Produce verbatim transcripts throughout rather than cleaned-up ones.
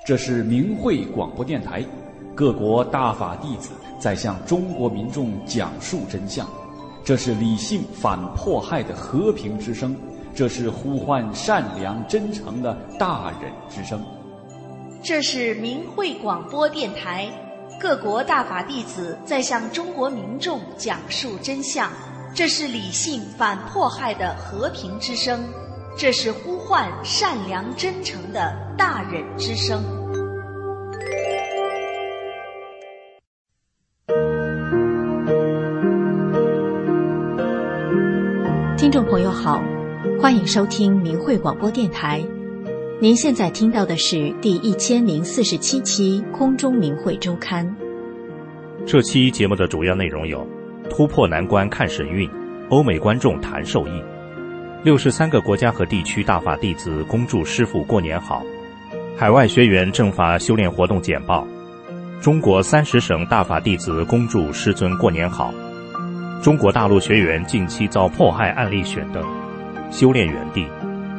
这是明慧广播电台，各国大法弟子在向中国民众讲述真相。这是理性反迫害的和平之声，这是呼唤善良真诚的大忍之声。 这是明慧广播电台，各国大法弟子在向中国民众讲述真相。这是理性反迫害的和平之声，这是呼唤善良真诚的大忍之声。 听众朋友好，欢迎收听明慧广播电台。您现在听到的是第一千零四十七期空中明慧周刊。 这期节目的主要内容有：突破难关看神韵，欧美观众谈受益；六十三个国家和地区大法弟子恭祝师父过年好；海外学员正法修炼活动简报；中国三十省大法弟子恭祝师尊过年好；中国大陆学员近期遭迫害案例选等；修炼园地。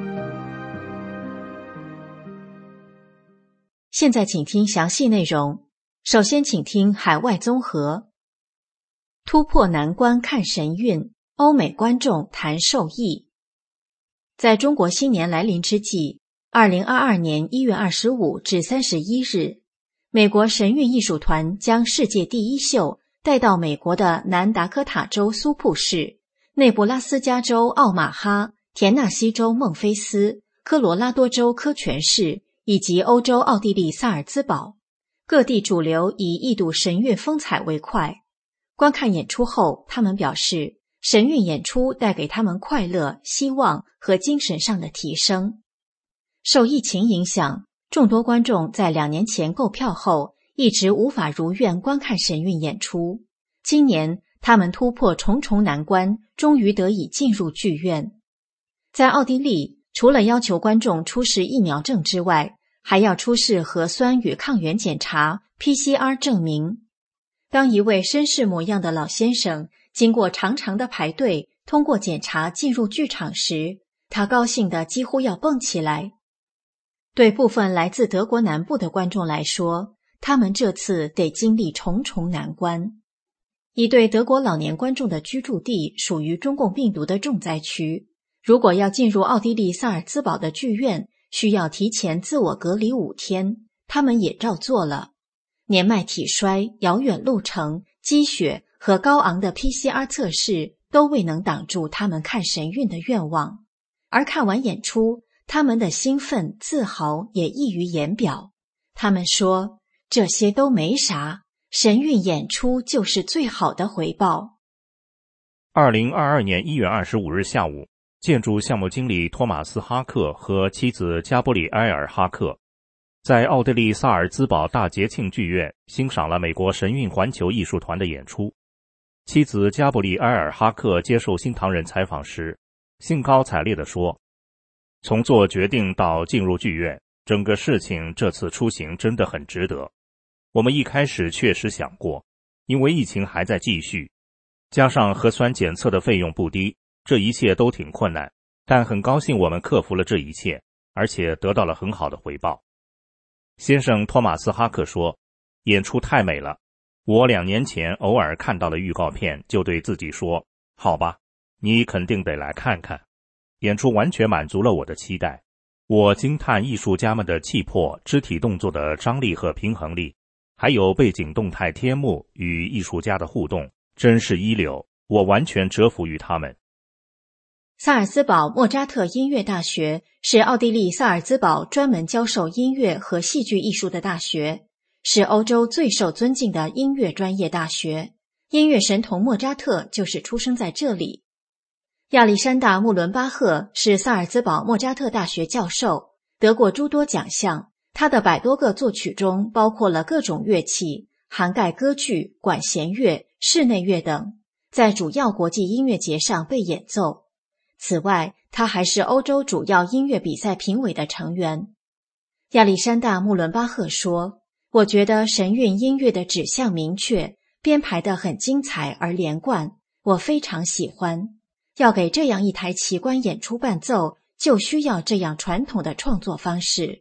现在请听详细内容。首先请听海外综合。突破难关看神韵，欧美观众谈受益。在中国新年来临之际，二零二二年一月二十五至三十一日，美国神韵艺术团将世界第一秀带到美国的南达科塔州苏瀑市、内布拉斯加州奥马哈、田纳西州孟菲斯、科罗拉多州科泉市以及欧洲奥地利萨尔兹堡。各地主流以一睹神韵风采为快。观看演出后，他们表示神韵演出带给他们快乐、希望和精神上的提升。受疫情影响，众多观众在两年前购票后一直无法如愿观看神韵演出。今年他们突破重重难关，终于得以进入剧院。在奥地利，除了要求观众出示疫苗证之外，还要出示核酸与抗原检查 P C R 证明。当一位绅士模样的老先生经过长长的排队通过检查进入剧场时，他高兴得几乎要蹦起来。对部分来自德国南部的观众来说，他们这次得经历重重难关。一对德国老年观众的居住地属于中共病毒的重灾区，如果要进入奥地利萨尔兹堡的剧院，需要提前自我隔离五天，他们也照做了。年迈体衰、遥远路程、积雪和高昂的 P C R 测试都未能挡住他们看神韵的愿望。而看完演出，他们的兴奋、自豪也溢于言表。他们说，这些都没啥，神韵演出就是最好的回报。 二零二二年一月二十五日下午，建筑项目经理托马斯·哈克和妻子加布里埃尔·哈克在奥地利萨尔兹堡大节庆剧院欣赏了美国神韵环球艺术团的演出。妻子加布里埃尔·哈克接受新唐人采访时，兴高采烈地说，从做决定到进入剧院，整个事情这次出行真的很值得。我们一开始确实想过，因为疫情还在继续，加上核酸检测的费用不低，这一切都挺困难，但很高兴我们克服了这一切，而且得到了很好的回报。先生托马斯·哈克说，演出太美了，我两年前偶尔看到了预告片，就对自己说，好吧，你肯定得来看看。演出完全满足了我的期待，我惊叹艺术家们的气魄、肢体动作的张力和平衡力，还有背景动态贴幕与艺术家的互动，真是一流，我完全折服于他们。 萨尔兹堡莫扎特音乐大学是奥地利萨尔兹堡专门教授音乐和戏剧艺术的大学，是欧洲最受尊敬的音乐专业大学。音乐神童莫扎特就是出生在这里。亚历山大·穆伦巴赫是萨尔兹堡莫扎特大学教授，得过诸多奖项。他的百多个作曲中包括了各种乐器，涵盖歌剧、管弦乐、室内乐等，在主要国际音乐节上被演奏。此外，他还是欧洲主要音乐比赛评委的成员。亚历山大·穆伦巴赫说，我觉得神韵音乐的指向明确，编排得很精彩而连贯，我非常喜欢。要给这样一台奇观演出伴奏，就需要这样传统的创作方式。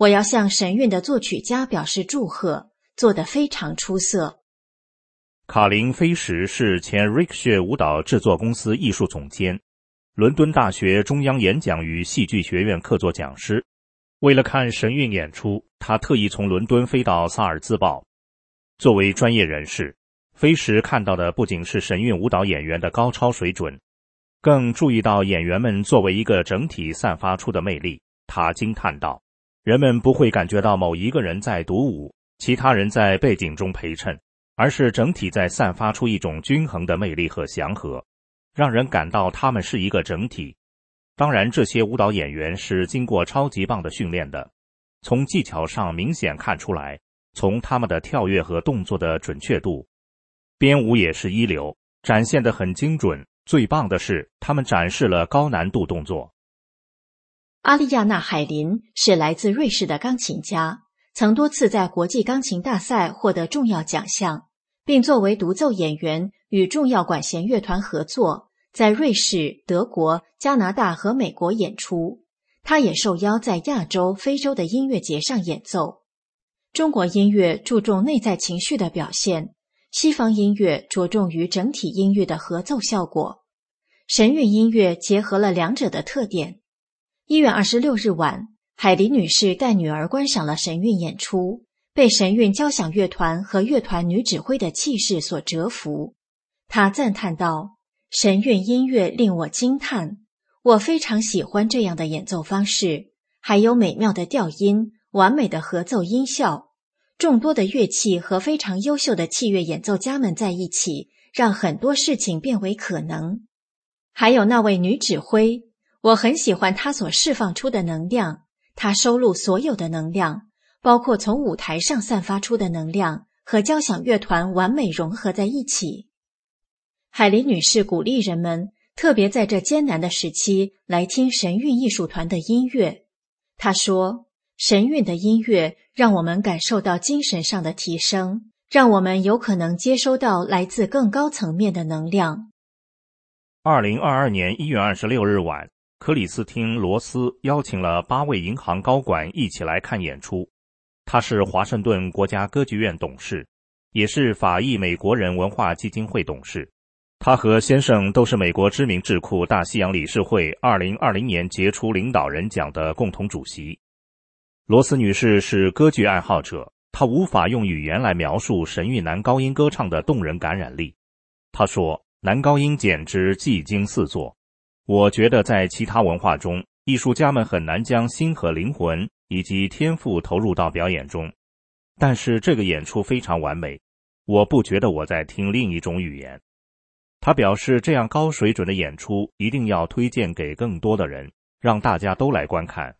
我要向神韵的作曲家表示祝贺，做得非常出色。 卡林·菲什是前 Ricochet 舞蹈制作公司艺术总监，伦敦大学中央演讲与戏剧学院客座讲师。为了看神韵演出，他特意从伦敦飞到萨尔兹堡。作为专业人士，菲什看到的不仅是神韵舞蹈演员的高超水准，更注意到演员们作为一个整体散发出的魅力。他惊叹道，人们不会感觉到某一个人在独舞，其他人在背景中陪衬，而是整体在散发出一种均衡的魅力和祥和，让人感到他们是一个整体。当然，这些舞蹈演员是经过超级棒的训练的，从技巧上明显看出来，从他们的跳跃和动作的准确度，编舞也是一流，展现得很精准。最棒的是，他们展示了高难度动作。 阿丽亚娜·海林是来自瑞士的钢琴家，曾多次在国际钢琴大赛获得重要奖项，并作为独奏演员与重要管弦乐团合作，在瑞士、德国、加拿大和美国演出。他也受邀在亚洲、非洲的音乐节上演奏。中国音乐注重内在情绪的表现，西方音乐着重于整体音乐的合奏效果。神韵音乐结合了两者的特点。一月二十六日晚，海林女士带女儿观赏了神韵演出，被神韵交响乐团和乐团女指挥的气势所折服。她赞叹道，神韵音乐令我惊叹，我非常喜欢这样的演奏方式，还有美妙的调音，完美的合奏音效，众多的乐器和非常优秀的器乐演奏家们在一起，让很多事情变为可能。还有那位女指挥，我很喜欢她所释放出的能量，她收录所有的能量，包括从舞台上散发出的能量和交响乐团完美融合在一起。海林女士鼓励人们，特别在这艰难的时期来听神韵艺术团的音乐。她说，神韵的音乐让我们感受到精神上的提升，让我们有可能接收到来自更高层面的能量。 二零二二年一月二十六日晚，克里斯汀·罗斯邀请了八位银行高管一起来看演出。他是华盛顿国家歌剧院董事，也是法裔美国人文化基金会董事。他和先生都是美国知名智库大西洋理事会二零二零年杰出领导人奖的共同主席。罗斯女士是歌剧爱好者，她无法用语言来描述神韵男高音歌唱的动人感染力。她说，男高音简直技惊四座。我觉得在其他文化中，艺术家们很难将心和灵魂以及天赋投入到表演中，但是这个演出非常完美，我不觉得我在听另一种语言。他表示，这样高水准的演出一定要推荐给更多的人，让大家都来观看。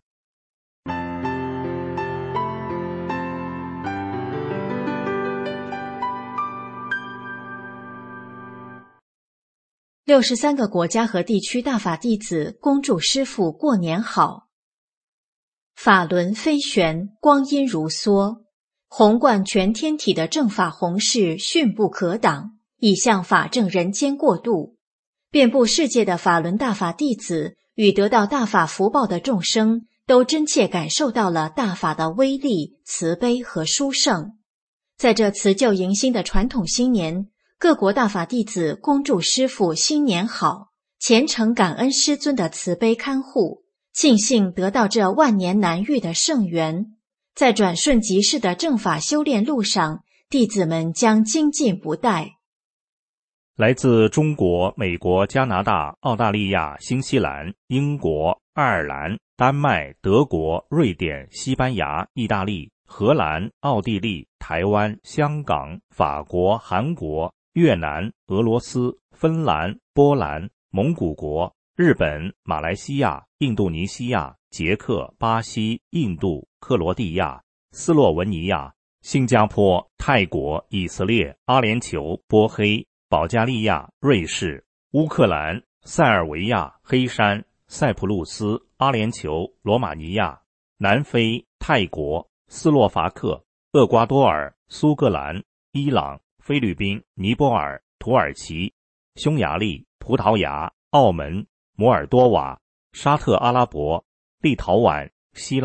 六十三个国家和地区大法弟子恭祝师父过年好。法轮飞旋，光阴如梭，宏贯全天体的正法宏势迅不可挡，已向法正人间过渡。遍布世界的法轮大法弟子与得到大法福报的众生，都真切感受到了大法的威力、慈悲和殊胜。在这辞旧迎新的传统新年，各国大法弟子恭祝师父新年好，虔诚感恩师尊的慈悲看护，庆幸得到这万年难遇的圣缘。在转瞬即逝的正法修炼路上，弟子们将精进不怠。 来自中国、美国、加拿大、澳大利亚、新西兰、英国、爱尔兰、丹麦、德国、瑞典、西班牙、意大利、荷兰、奥地利、台湾、香港、法国、韩国、越南、俄罗斯、芬兰、波兰、蒙古国、日本、马来西亚、印度尼西亚、捷克、巴西、印度、克罗地亚、斯洛文尼亚、新加坡、泰国、以色列、阿联酋、波黑、保加利亚、瑞士、乌克兰、塞尔维亚、黑山、塞浦路斯、阿联酋、罗马尼亚、南非、泰国、斯洛伐克、厄瓜多尔、苏格兰、伊朗、菲律宾、尼泊尔、土耳其、匈牙利、葡萄牙、澳门、摩尔多瓦、沙特阿拉伯、立陶宛、希腊、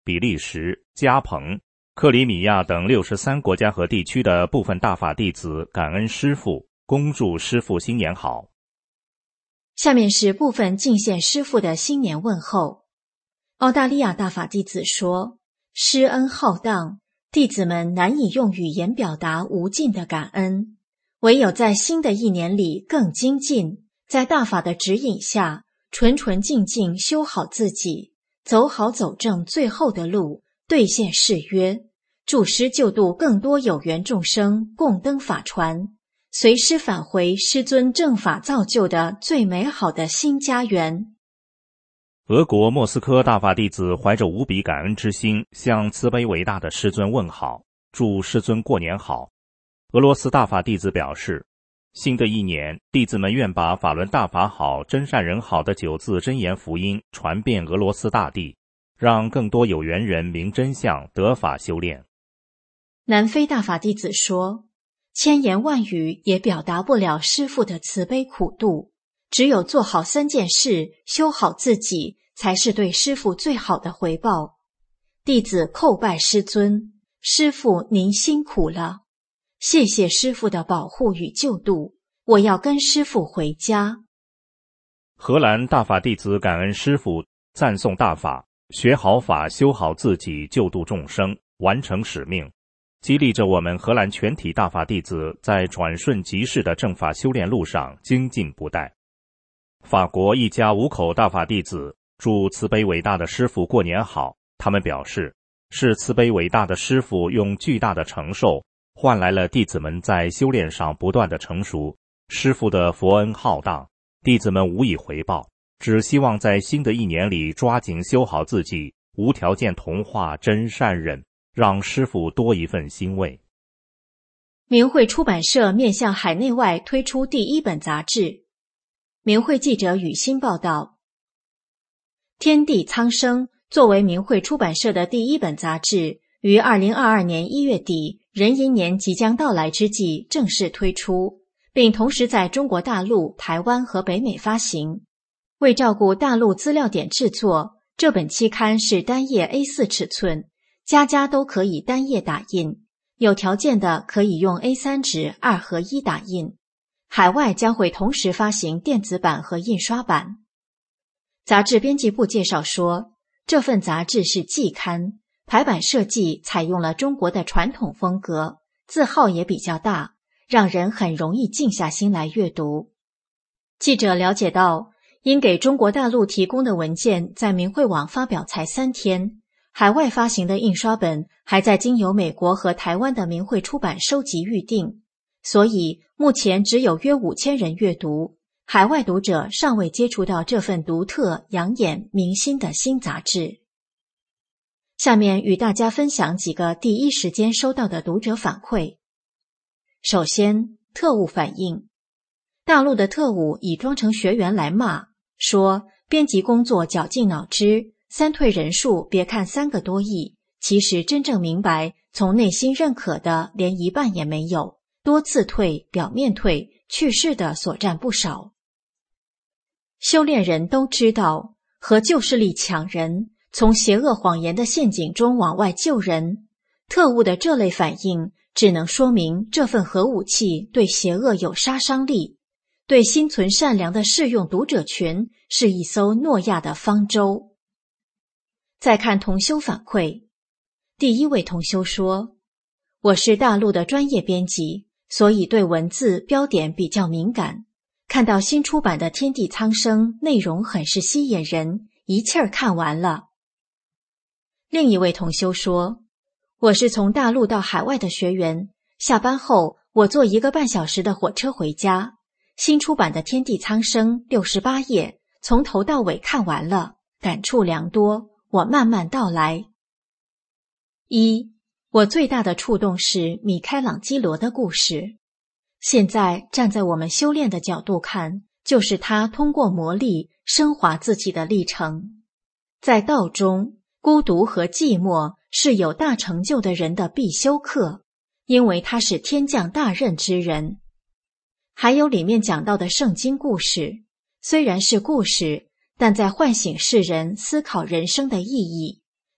比利时、加蓬、克里米亚等六十三国家和地区的部分大法弟子感恩师父，恭祝师父新年好。 下面是部分敬献师父的新年问候。澳大利亚大法弟子说，师恩浩荡，弟子们难以用语言表达无尽的感恩，唯有在新的一年里更精进，在大法的指引下，纯纯净净修好自己，走好走正最后的路，兑现誓约，助师救度更多有缘众生，共登法船，随师返回师尊正法造就的最美好的新家园。 俄国莫斯科大法弟子怀着无比感恩之心，向慈悲伟大的师尊问好，祝师尊过年好。俄罗斯大法弟子表示，新的一年，弟子们愿把法轮大法好、真善人好的九字真言福音传遍俄罗斯大地，让更多有缘人明真相，得法修炼。 南非大法弟子说，千言万语也表达不了师父的慈悲苦度，只有做好三件事，修好自己，才是对师父最好的回报。弟子叩拜师尊，师父您辛苦了，谢谢师父的保护与救度，我要跟师父回家。 荷兰大法弟子感恩师父，赞颂大法，学好法，修好自己，救度众生，完成使命，激励着我们荷兰全体大法弟子在转瞬即逝的正法修炼路上精进不怠。法国一家五口大法弟子祝慈悲伟大的师父过年好，他们表示，是慈悲伟大的师父用巨大的承受换来了弟子们在修炼上不断的成熟，师父的佛恩浩荡，弟子们无以回报，只希望在新的一年里抓紧修好自己，无条件同化真善忍，让师父多一份欣慰。 明慧出版社面向海内外推出第一本杂志。明慧记者雨欣报道，天地苍生作为明慧出版社的第一本杂志，于二零二二年一月底壬寅年即将到来之际正式推出，并同时在中国大陆、台湾和北美发行。为照顾大陆资料点制作，这本期刊是单页 A 四 尺寸，家家都可以单页打印，有条件的可以用 A 三 纸二合一打印。海外将会同时发行电子版和印刷版。杂志编辑部介绍说，这份杂志是季刊，排版设计采用了中国的传统风格，字号也比较大，让人很容易静下心来阅读。记者了解到，因给中国大陆提供的文件在明慧网发表才三天，海外发行的印刷本还在经由美国和台湾的明慧出版收集预定，所以目前只有约五千人阅读，海外读者尚未接触到这份独特、养眼、明心的新杂志。下面与大家分享几个第一时间收到的读者反馈。首先，特务反映，大陆的特务已装成学员来骂，说编辑工作绞尽脑汁，三退人数别看三个多亿，其实真正明白从内心认可的连一半也没有，多次退、表面退、去世的所占不少。修炼人都知道，和旧势力抢人，从邪恶谎言的陷阱中往外救人，特务的这类反应只能说明这份核武器对邪恶有杀伤力，对心存善良的适用读者群是一艘诺亚的方舟。再看同修反馈，第一位同修说，我是大陆的专业编辑，所以对文字标点比较敏感，看到新出版的《天地苍生》内容很是吸引人，一气儿看完了。另一位同修说，我是从大陆到海外的学员，下班后我坐一个半小时的火车回家，新出版的《天地苍生》六十八页，从头到尾看完了，感触良多，我慢慢道来。一，我最大的触动是米开朗基罗的故事。现在站在我们修炼的角度看，就是他通过磨砺升华自己的历程。在道中，孤独和寂寞是有大成就的人的必修课，因为他是天降大任之人。还有里面讲到的圣经故事，虽然是故事，但在唤醒世人思考人生的意义，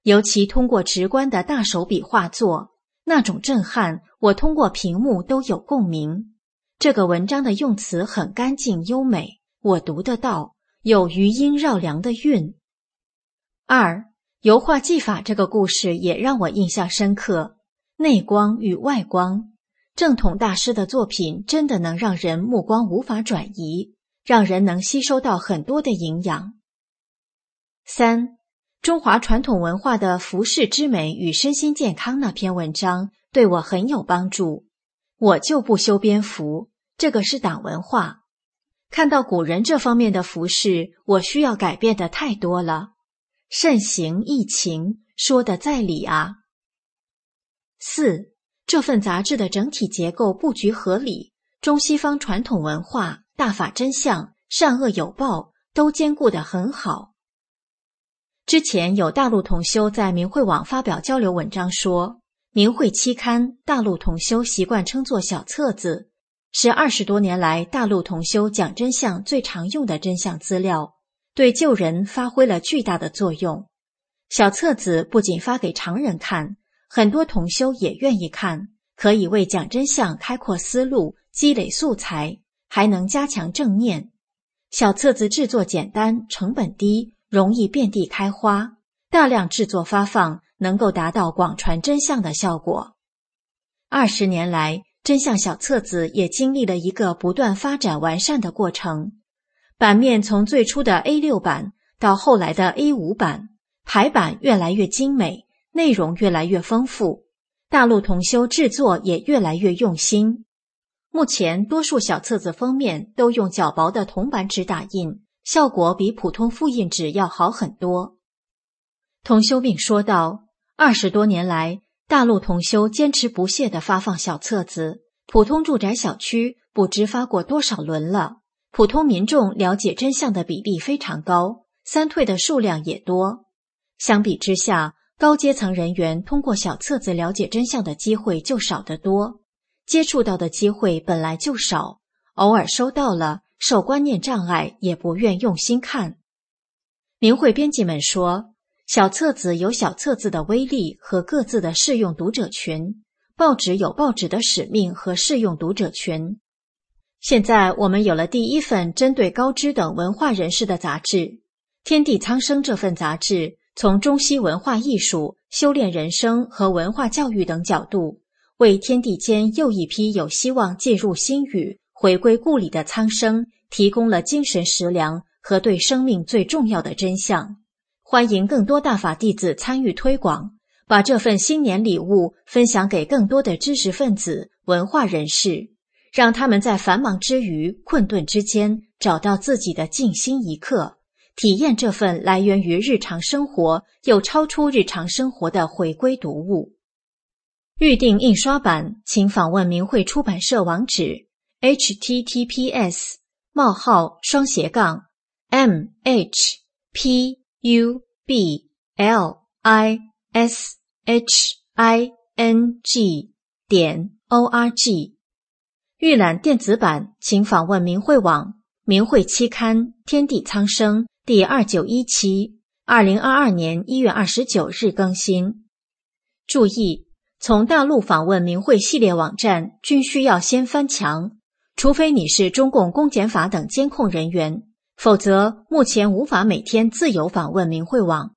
尤其通过直观的大手笔画作，那种震撼，我通过屏幕都有共鸣。这个文章的用词很干净优美，我读得到，有余音绕梁的韵。二，油画技法这个故事也让我印象深刻，内光与外光。正统大师的作品真的能让人目光无法转移，让人能吸收到很多的营养。三，中华传统文化的服饰之美与身心健康那篇文章对我很有帮助。我就不修边幅，这个是党文化。看到古人这方面的服饰，我需要改变的太多了。慎行易勤，说得在理啊。四，这份杂志的整体结构布局合理，中西方传统文化、大法真相、善恶有报都兼顾得很好。之前有大陆同修在明慧网发表交流文章说，明慧期刊大陆同修习惯称作小册子，是二十多年来大陆同修讲真相最常用的真相资料，对救人发挥了巨大的作用。小册子不仅发给常人看，很多同修也愿意看，可以为讲真相开阔思路，积累素材，还能加强正念。小册子制作简单，成本低，容易遍地开花，大量制作发放，能够达到广传真相的效果。二十年来，真相小册子也经历了一个不断发展完善的过程。版面从最初的 A 六 版到后来的 A 五 版，排版越来越精美，内容越来越丰富，大陆同修制作也越来越用心。目前多数小册子封面都用较薄的铜版纸打印，效果比普通复印纸要好很多。同修并说道，二十多年来，大陆同修坚持不懈地发放小册子，普通住宅小区不知发过多少轮了，普通民众了解真相的比例非常高，三退的数量也多。相比之下，高阶层人员通过小册子了解真相的机会就少得多，接触到的机会本来就少，偶尔收到了，受观念障碍，也不愿用心看。明慧编辑们说，小册子有小册子的威力和各自的适用读者群，报纸有报纸的使命和适用读者群。现在我们有了第一份针对高知等文化人士的杂志，天地苍生这份杂志从中西文化艺术、修炼人生和文化教育等角度，为天地间又一批有希望进入心语、回归故里的苍生提供了精神食粮和对生命最重要的真相。欢迎更多大法弟子参与推广，把这份新年礼物分享给更多的知识分子、文化人士，让他们在繁忙之余、困顿之间找到自己的静心一刻，体验这份来源于日常生活又超出日常生活的回归读物。预订印刷版，请访问明慧出版社网址 h t t p s 冒号双斜杠 m h p u b l i s h i n g 点 o r g。 预览电子版，请访问明慧网明慧期刊天地苍生第二九一期，二零二二年一月二十九日更新。注意，从大陆访问明慧系列网站均需要先翻墙，除非你是中共公检法等监控人员，否则目前无法每天自由访问明慧网。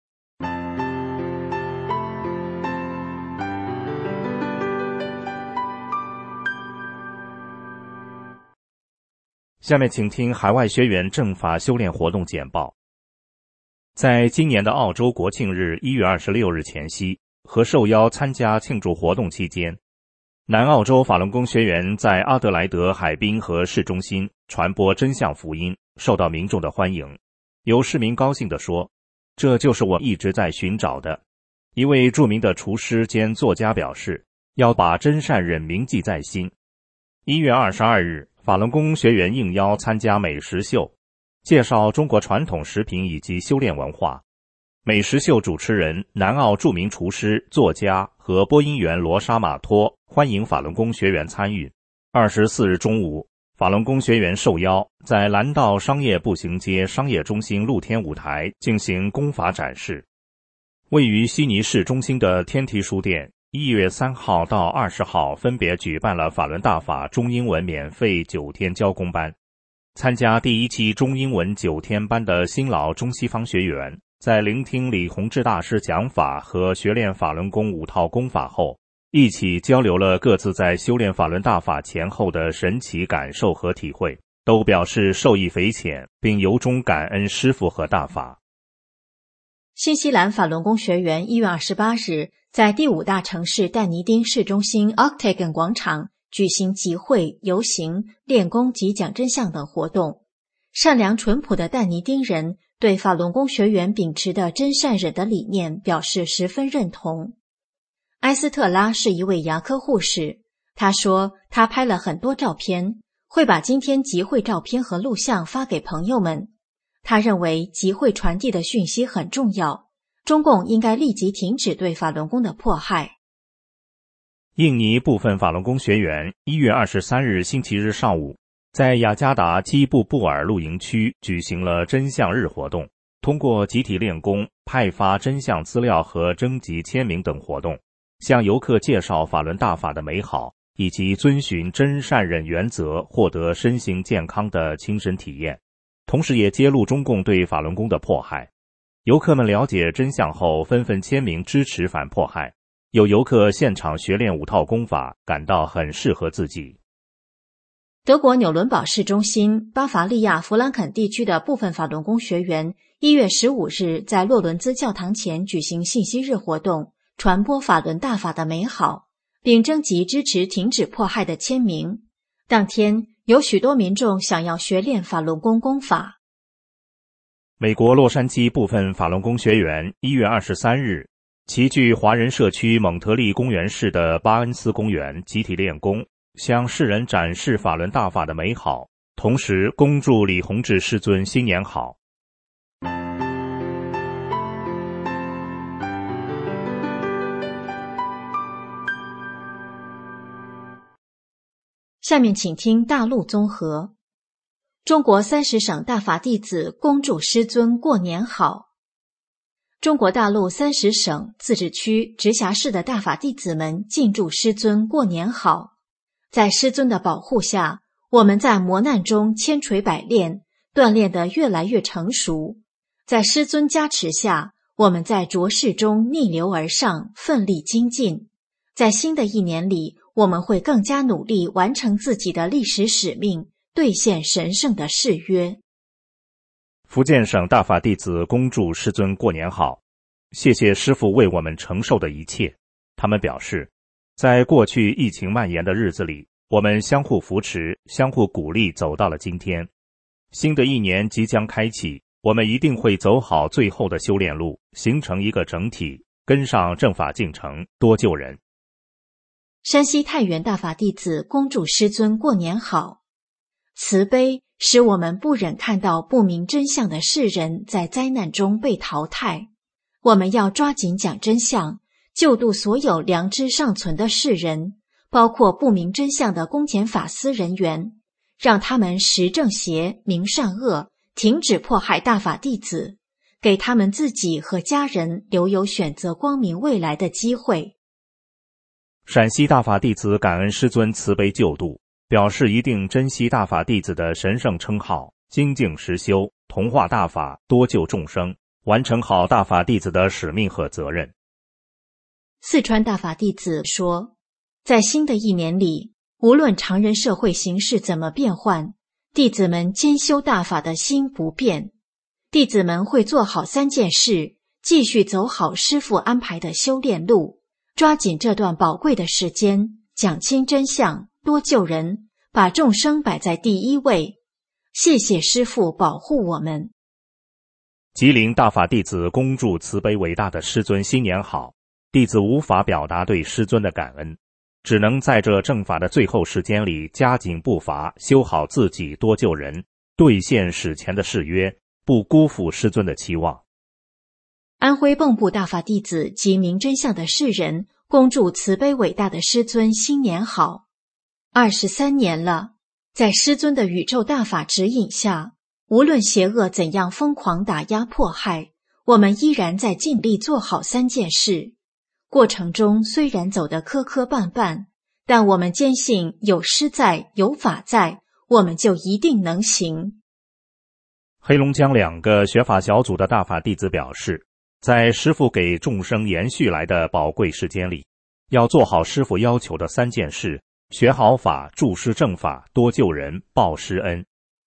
下面请听海外学员正法修炼活动简报。在今年的澳洲国庆日一月二十六日前夕和受邀参加庆祝活动期间，南澳洲法轮功学员在阿德莱德海滨和市中心传播真相福音，受到民众的欢迎。有市民高兴地说，这就是我一直在寻找的。一位著名的厨师兼作家表示，要把真善忍铭记在心。一月二十二日，法轮功学员应邀参加美食秀，介绍中国传统食品以及修炼文化。美食秀主持人南澳著名厨师、作家和播音员罗莎马托欢迎法轮功学员参与。二十四日中午，法轮功学员受邀在蓝道商业步行街商业中心露天舞台进行功法展示。 位于悉尼市中心的天梯书店一月三号到二十号分别举办了法轮大法中英文免费九天教工班。参加第一期中英文九天班的新老中西方学员，在聆听李洪志大师讲法和学练法轮功五套功法后，一起交流了各自在修炼法轮大法前后的神奇感受和体会，都表示受益匪浅，并由衷感恩师父和大法。 新西兰法轮功学员一月二十八日在第五大城市但尼丁市中心 Octagon 广场举行集会、游行、练功及讲真相等活动。善良淳朴的但尼丁人对法轮功学员秉持的真善忍的理念表示十分认同。埃斯特拉是一位牙科护士，她说她拍了很多照片，会把今天集会照片和录像发给朋友们。她认为集会传递的讯息很重要，中共应该立即停止对法轮功的迫害。 印尼部分法轮功学员一月二十三日星期日上午，在雅加达基布布尔露营区举行了真相日活动，通过集体练功、派发真相资料和征集签名等活动，向游客介绍法轮大法的美好，以及遵循真善忍原则获得身心健康的亲身体验，同时也揭露中共对法轮功的迫害。游客们了解真相后纷纷签名支持反迫害，有游客现场学练五套功法，感到很适合自己。 德国纽伦堡市中心巴伐利亚弗兰肯地区的部分法轮功学员一月十五日在洛伦兹教堂前举行信息日活动，传播法轮大法的美好，并征集支持停止迫害的签名。当天有许多民众想要学练法轮功功法。 美国洛杉矶部分法轮功学员一月二十三日齐聚华人社区蒙特利公园市的巴恩斯公园集体练功，向世人展示法轮大法的美好，同时恭祝李洪志师尊新年好。 下面请听大陆综合。中国三十省大法弟子恭祝师尊过年好。中国大陆三十省、自治区、直辖市的大法弟子们敬祝师尊过年好。在师尊的保护下，我们在磨难中千锤百炼，锻炼得越来越成熟。在师尊加持下，我们在浊世中逆流而上，奋力精进。在新的一年里，我们会更加努力完成自己的历史使命，兑现神圣的誓约。 福建省大法弟子恭祝师尊过年好，谢谢师父为我们承受的一切。他们表示，在过去疫情蔓延的日子里，我们相互扶持，相互鼓励，走到了今天。新的一年即将开启，我们一定会走好最后的修炼路，形成一个整体，跟上正法进程，多救人。 山西太原大法弟子恭祝师尊过年好。慈悲使我们不忍看到不明真相的世人在灾难中被淘汰，我们要抓紧讲真相，救度所有良知尚存的世人，包括不明真相的公检法司人员，让他们识正邪、明善恶，停止迫害大法弟子，给他们自己和家人留有选择光明未来的机会。 陕西大法弟子感恩师尊慈悲救度，表示一定珍惜大法弟子的神圣称号，精进实修，同化大法，多救众生，完成好大法弟子的使命和责任。 四川大法弟子说，在新的一年里，无论常人社会形势怎么变换，弟子们兼修大法的心不变。弟子们会做好三件事，继续走好师父安排的修炼路，抓紧这段宝贵的时间，讲清真相，多救人，把众生摆在第一位。谢谢师父保护我们。 吉林大法弟子恭祝慈悲伟大的师尊新年好。弟子无法表达对师尊的感恩，只能在这正法的最后时间里加紧步伐，修好自己，多救人，兑现史前的誓约，不辜负师尊的期望。 安徽蚌埠大法弟子及明真相的世人恭祝慈悲伟大的师尊新年好。二十三年了，在师尊的宇宙大法指引下，无论邪恶怎样疯狂打压迫害， 我们依然在尽力做好三件事。过程中虽然走得磕磕绊绊，但我们坚信有师在，有法在，我们就一定能行。 黑龙江两个学法小组的大法弟子表示，在师父给众生延续来的宝贵时间里，要做好师父要求的三件事：学好法，助师正法，多救人，报师恩。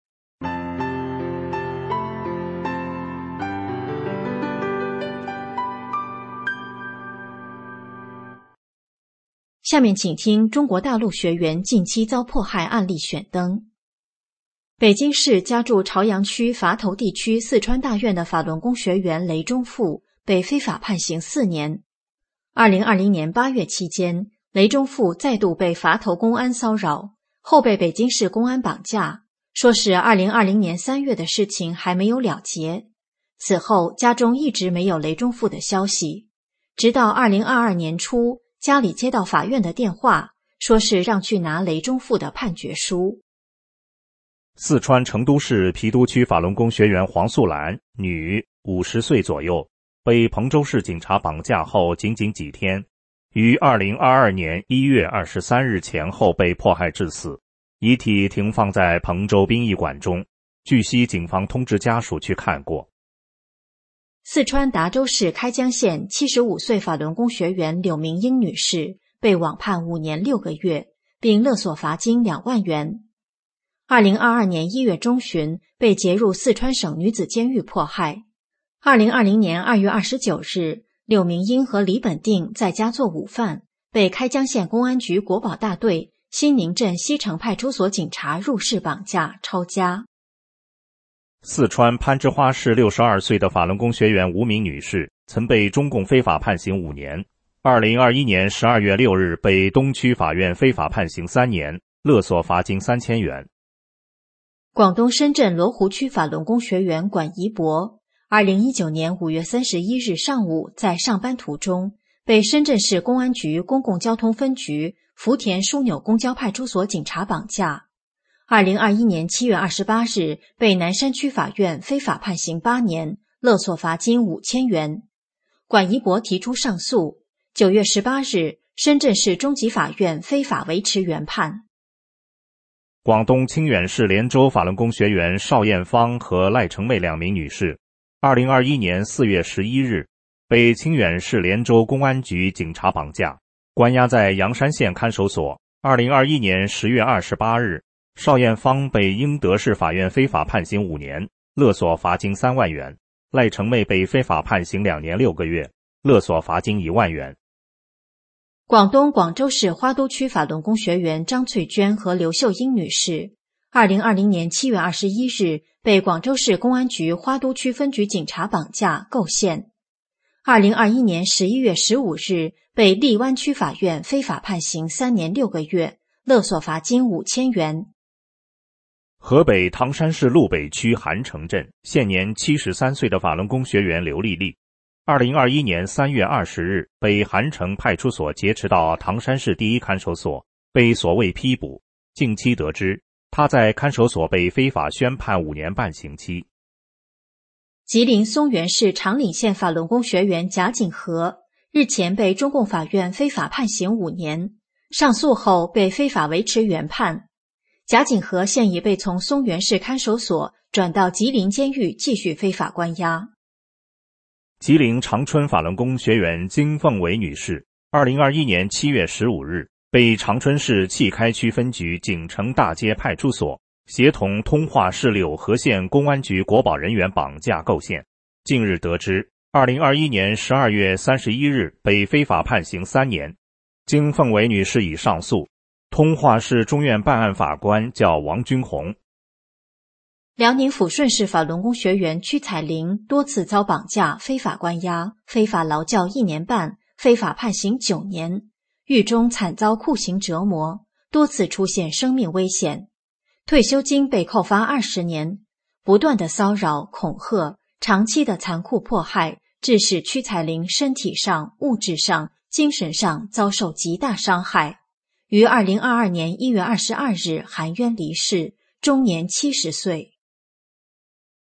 下面请听中国大陆学员近期遭迫害案例选登。北京市家住朝阳区垡头地区四川大院的法轮功学员雷忠富被非法判刑四年。二零二零年八月期间，雷忠富再度被垡头公安骚扰，后被北京市公安绑架，说是二零二零年三月的事情还没有了结。此后家中一直没有雷忠富的消息，直到二零二二年初，家里接到法院的电话，说是让去拿雷忠富的判决书。 四川成都市郫都区法轮功学员黄素兰，女，五十岁左右，被彭州市警察绑架后仅仅几天，于二零二二年一月二十三日前后被迫害致死，遗体停放在彭州殡仪馆中。据悉，警方通知家属去看过。 四川达州市开江县七十五岁法轮功学员柳明英女士被网判五年六个月，并勒索罚金两万元。二零二二年一月中旬被劫入四川省女子监狱迫害。二零二零年二月二十九日，柳明英和李本定在家做午饭，被开江县公安局国保大队新宁镇西城派出所警察入室绑架抄家。 四川攀枝花市六十二岁的法轮功学员吴敏女士曾被中共非法判刑五年，二零二一年十二月六日被东区法院非法判刑三年，勒索罚金三千元。 广东深圳罗湖区法轮功学员管怡博，二零一九年五月三十一日上午在上班途中，被深圳市公安局公共交通分局福田枢纽公交派出所警察绑架。二零二一年七月二十八日被南山区法院非法判刑八年，勒索罚金五千元。管怡博提出上诉。九月十八日，深圳市中级法院非法维持原判。 广东清远市连州法轮功学员邵艳芳和赖成妹两名女士，二零二一年四月十一日被清远市连州公安局警察绑架，关押在阳山县看守所。二零二一年十月二十八日，邵艳芳被英德市法院非法判刑五年，勒索罚金三万元；赖成妹被非法判刑两年六个月，勒索罚金一万元。 广东广州市花都区法轮功学员张翠娟和刘秀英女士，二零二零年七月二十一日被广州市公安局花都区分局警察绑架构陷。二零二一年十一月十五日被荔湾区法院非法判刑三年六个月，勒索罚金五千元。 河北唐山市路北区韩城镇现年七十三岁的法轮功学员刘丽丽，二零二一年三月二十日被韩城派出所劫持到唐山市第一看守所，被所谓批捕。近期得知，他在看守所被非法宣判五年半刑期。 吉林松原市长岭县法轮功学员贾景和日前被中共法院非法判刑五年，上诉后被非法维持原判。贾景和现已被从松原市看守所转到吉林监狱继续非法关押。 吉林长春法轮功学员金凤伟女士，二零二一年七月十五日被长春市讫开区分局锦城大街派出所协同通化市柳河县公安局国保人员绑架构陷。近日得知，二零二一年十二月三十一日被非法判刑三年。金凤伟女士已上诉。通化市中院办案法官叫王军红。 辽宁抚顺市法轮功学员屈彩玲多次遭绑架、非法关押、非法劳教一年半，非法判刑九年，狱中惨遭酷刑折磨，多次出现生命危险。退休金被扣发二十年，不断的骚扰、恐吓，长期的残酷迫害，致使屈彩玲身体上、物质上、精神上遭受极大伤害。于二零二二年一月二十二日含冤离世，终年七十岁。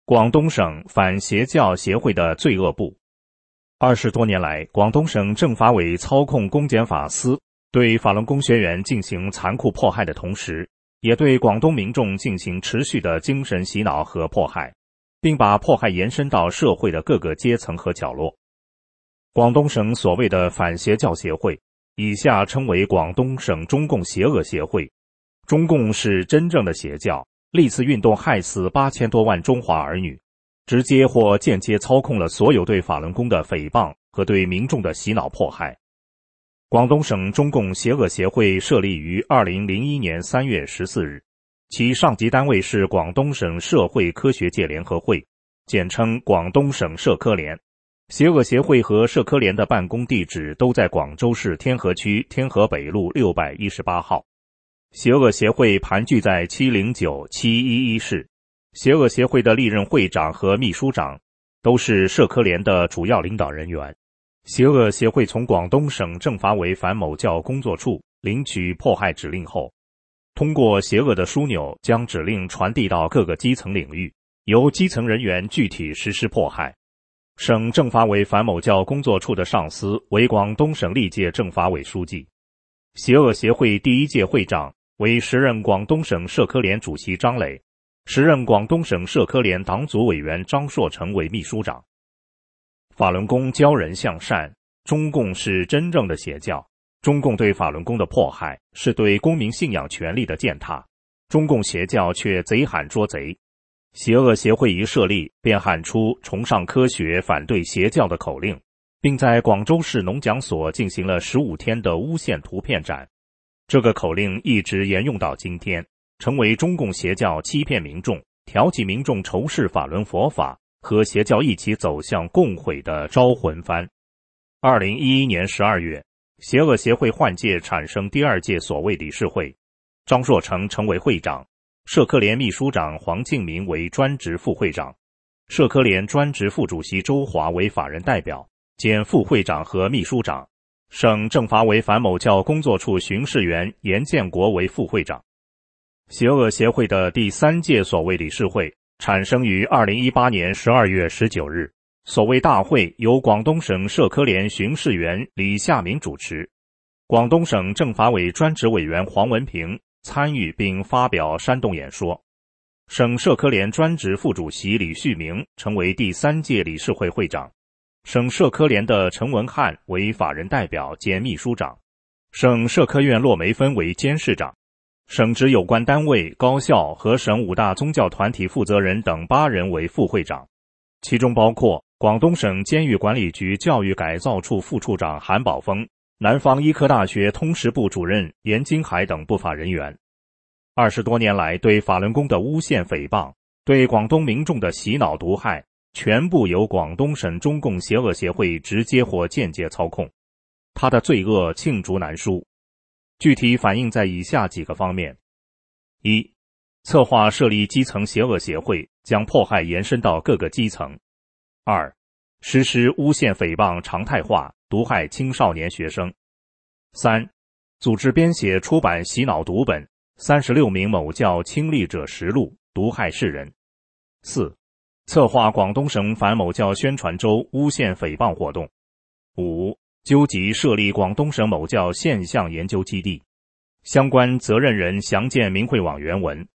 广东省反邪教协会的罪恶部。二十多年来，广东省政法委操控公检法司对法轮功学员进行残酷迫害的同时，也对广东民众进行持续的精神洗脑和迫害，并把迫害延伸到社会的各个阶层和角落。广东省所谓的反邪教协会，以下称为广东省中共邪恶协会。中共是真正的邪教，历次运动害死八千多万中华儿女，直接或间接操控了所有对法轮功的诽谤和对民众的洗脑迫害。广东省中共邪恶协会设立于二零零一年三月十四日，其上级单位是广东省社会科学界联合会，简称广东省社科联。邪恶协会和社科联的办公地址都在广州市天河区天河北路六百一十八号。邪恶协会盘踞在七零九、七一一室，邪恶协会的历任会长和秘书长都是社科联的主要领导人员。邪恶协会从广东省政法委反某教工作处领取迫害指令后，通过邪恶的枢纽将指令传递到各个基层领域，由基层人员具体实施迫害。省政法委反某教工作处的上司为广东省历届政法委书记。邪恶协会第一届会长为时任广东省社科联主席张磊，时任广东省社科联党组委员张硕成为秘书长。法轮功教人向善，中共是真正的邪教。中共对法轮功的迫害是对公民信仰权利的践踏，中共邪教却贼喊捉贼。邪恶协会一设立便喊出崇尚科学、反对邪教的口令，并在广州市农讲所进行了十五天的诬陷图片展。这个口令一直沿用到今天，成为中共邪教欺骗民众、挑起民众仇视法轮佛法和邪教一起走向共毁的招魂幡。二零一一年十二月，邪恶协会换届产生第二届所谓理事会，张硕成成为会长，社科联秘书长黄敬明为专职副会长，社科联专职副主席周华为法人代表兼副会长和秘书长，省政法委反某教工作处巡视员严建国为副会长。邪恶协会的第三届所谓理事会产生于二零一八年十二月十九日，所谓大会由广东省社科联巡视员李夏明主持，广东省政法委专职委员黄文平参与并发表煽动演说。省社科联专职副主席李旭明成为第三届理事会会长，省社科联的陈文汉为法人代表兼秘书长，省社科院骆梅芬为监事长，省直有关单位、高校和省五大宗教团体负责人等八人为副会长，其中包括广东省监狱管理局教育改造处副处长韩宝峰、南方医科大学通识部主任严金海等不法人员。二十多年来，对法轮功的诬陷诽谤，对广东民众的洗脑毒害，全部由广东省中共邪恶协会直接或间接操控，他的罪恶罄竹难书。具体反映在以下几个方面：一、策划设立基层邪恶协会，将迫害延伸到各个基层；二、实施诬陷诽谤常态化，毒害青少年学生；三、组织编写出版洗脑读本《三十六名某教亲历者实录》，毒害世人；四、策划广东省反某教宣传周诬陷诽谤活动；五、纠集设立广东省某教现象研究基地。相关责任人详见明慧网原文。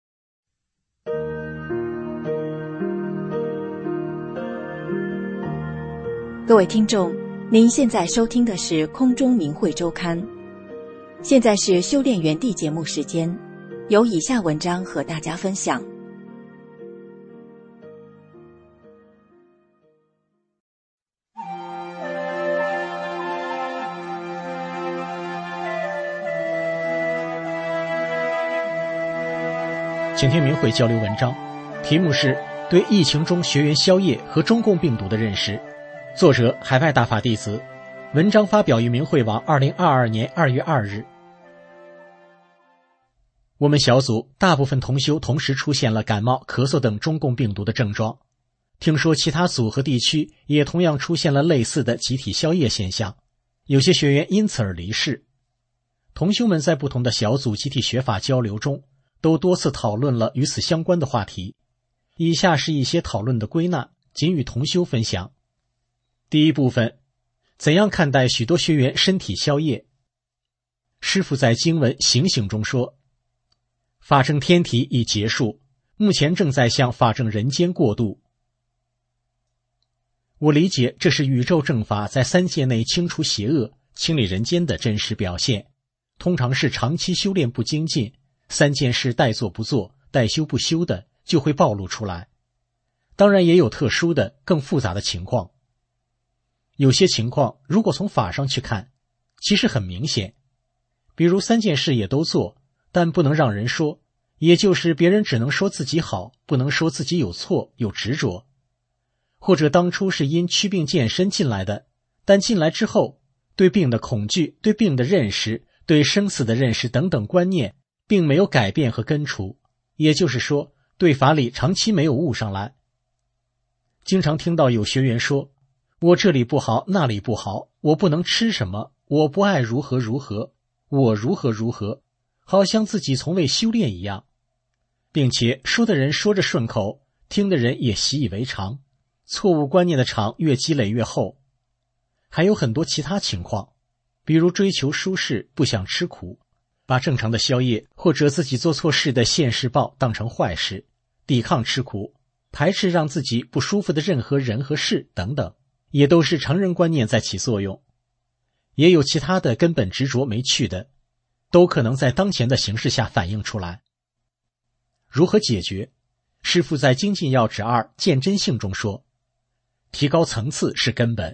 各位听众，您现在收听的是空中明慧周刊。现在是修炼园地节目时间，有以下文章和大家分享。 请听明慧交流文章，题目是对疫情中学员宵夜和中共病毒的认识，作者海外大法弟子，文章发表于明慧网二零二二年二月二日。我们小组大部分同修同时出现了感冒、咳嗽等中共病毒的症状，听说其他组和地区也同样出现了类似的集体宵夜现象，有些学员因此而离世。同修们在不同的小组集体学法交流中都多次讨论了与此相关的话题， 以下是一些讨论的归纳，仅与同修分享。第一部分，怎样看待许多学员身体宵夜？师父在经文醒醒中说，法正天体已结束，目前正在向法正人间过渡。我理解这是宇宙正法在三界内清除邪恶、清理人间的真实表现，通常是长期修炼不精进，三件事待做不做，待修不修的就会暴露出来。当然也有特殊的、更复杂的情况。有些情况如果从法上去看，其实很明显，比如三件事也都做，但不能让人说，也就是别人只能说自己好，不能说自己有错、有执着。或者当初是因祛病健身进来的，但进来之后，对病的恐惧、对病的认识、对生死的认识等等观念并没有改变和根除，也就是说，对法理长期没有悟上来。经常听到有学员说，我这里不好，那里不好，我不能吃什么，我不爱如何如何，我如何如何，好像自己从未修炼一样，并且说的人说着顺口，听的人也习以为常，错误观念的场越积累越厚。还有很多其他情况，比如追求舒适，不想吃苦，把正常的宵夜或者自己做错事的现世报当成坏事，抵抗吃苦，排斥让自己不舒服的任何人和事等等，也都是成人观念在起作用。也有其他的根本执着没去的，都可能在当前的形势下反映出来。如何解决？师父在精进要旨二见真性中说，提高层次是根本。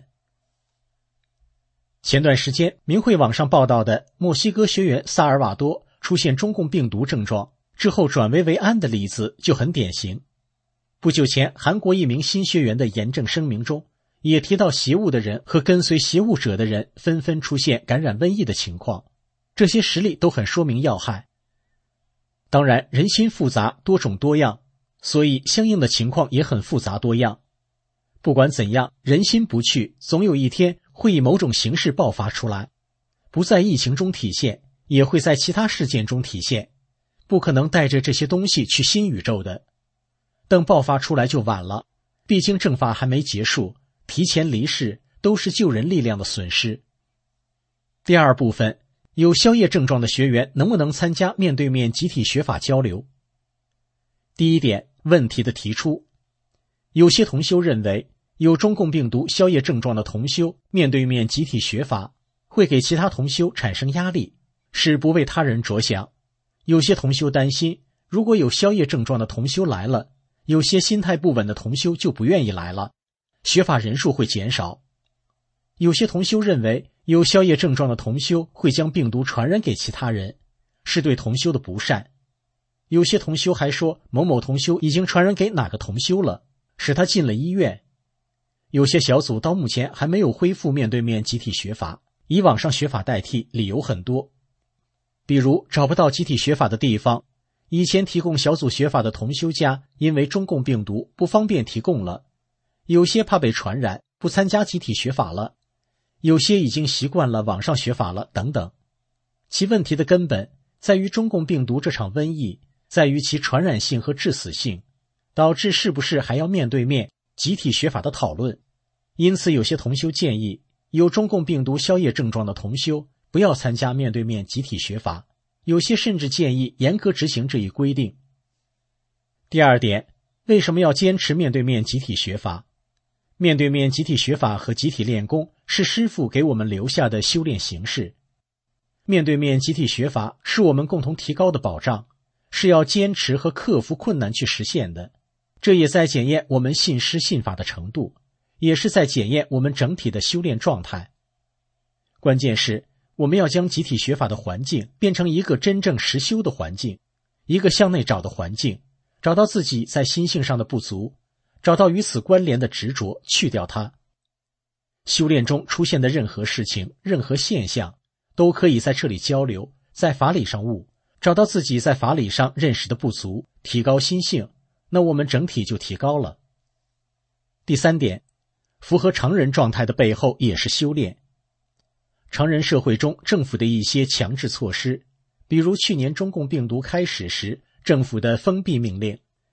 前段时间明慧网上报道的墨西哥学员萨尔瓦多出现中共病毒症状之后转危为安的例子就很典型。不久前韩国一名新学员的严正声明中也提到，邪物的人和跟随邪物者的人纷纷出现感染瘟疫的情况，这些实例都很说明要害。当然人心复杂多种多样，所以相应的情况也很复杂多样。不管怎样，人心不去，总有一天会以某种形式爆发出来，不在疫情中体现，也会在其他事件中体现，不可能带着这些东西去新宇宙的。等爆发出来就晚了，毕竟正法还没结束，提前离世都是救人力量的损失。第二部分，有宵夜症状的学员能不能参加面对面集体学法交流？第一点，问题的提出。有些同修认为，有中共病毒宵夜症状的同修面对面集体学法，会给其他同修产生压力，是不为他人着想。有些同修担心，如果有宵夜症状的同修来了，有些心态不稳的同修就不愿意来了，学法人数会减少。有些同修认为，有宵夜症状的同修会将病毒传染给其他人，是对同修的不善。有些同修还说，某某同修已经传染给哪个同修了，使他进了医院。有些小组到目前还没有恢复面对面集体学法，以网上学法代替，理由很多。比如找不到集体学法的地方，以前提供小组学法的同修家因为中共病毒不方便提供了，有些怕被传染，不参加集体学法了，有些已经习惯了网上学法了等等。其问题的根本在于中共病毒这场瘟疫，在于其传染性和致死性，导致是不是还要面对面集体学法的讨论。因此有些同修建议，有中共病毒宵夜症状的同修不要参加面对面集体学法，有些甚至建议严格执行这一规定。第二点，为什么要坚持面对面集体学法？面对面集体学法和集体练功是师父给我们留下的修炼形式。面对面集体学法是我们共同提高的保障，是要坚持和克服困难去实现的，这也在检验我们信师信法的程度，也是在检验我们整体的修炼状态。关键是我们要将集体学法的环境变成一个真正实修的环境，一个向内找的环境，找到自己在心性上的不足，找到与此关联的执着，去掉它。修炼中出现的任何事情、任何现象，都可以在这里交流，在法理上悟，找到自己在法理上认识的不足，提高心性，那我们整体就提高了。第三点，符合常人状态的背后也是修炼。常人社会中政府的一些强制措施，比如去年中共病毒开始时政府的封闭命令，